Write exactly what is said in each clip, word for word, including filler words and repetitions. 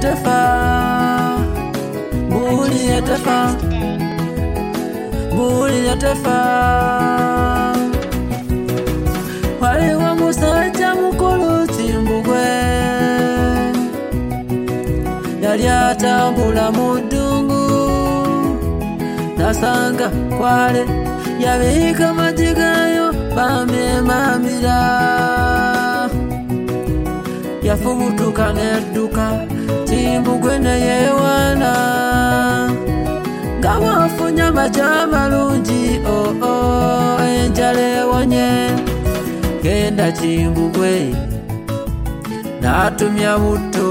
yatefa, Mbuli yatefa, Mbuli yatefa. Waliwo musajja mukulu Kimbugwe, yali atambula mu ddungu, nasanga Kwale yabiika amagi gaayo bamyemamira. Yafubutuka n'edduka Kimbugwe ne yeewaana, nga bw'afunye amagi amalungi, oh oh, enjala ewonye. Genda Kimbugwe n'atumya butto,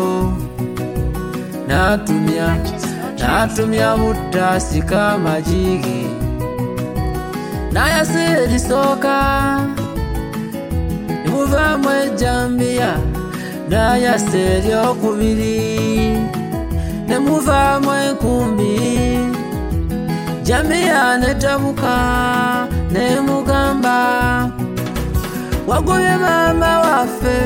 n'atumya n'atumya butto asika amagi ge, n'ayasa erisooka ne muvaamu ejjambiya, n'ayasa eryokubiri ne muvaamu enkumbi. Jambiya n'etabuka n'emugamba, wagobye maama waffe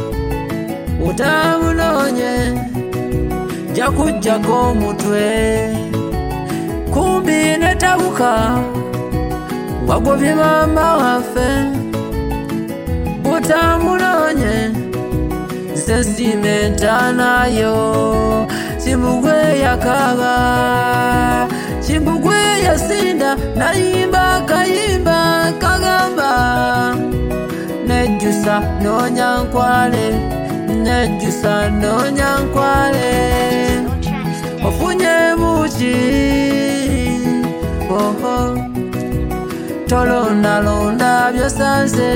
otamunoonye, nja kuggyako omutwe. Kumbi n'etabuka, wagobye maama waffe otamunoonye, nze simentanayo. Kimbugwe yakaaba, Kimbugwe yasinda, nayimba akayimba kagamba, nejjusa noonya Nkwale, nejjusa noonya Nkwale. Ofunye buki, oho, tolondalonda byosanze,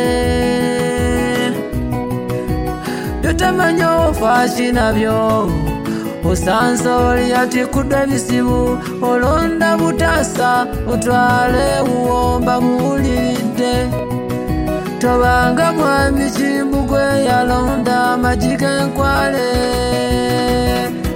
byotamanyi ofa kinabyo. Osanze oli yatikudde bisibu, olonda butaasa otwale wuwomba muwuliridde. Tobanga mwami Kimbugwe yalonda amagi g'Enkwale.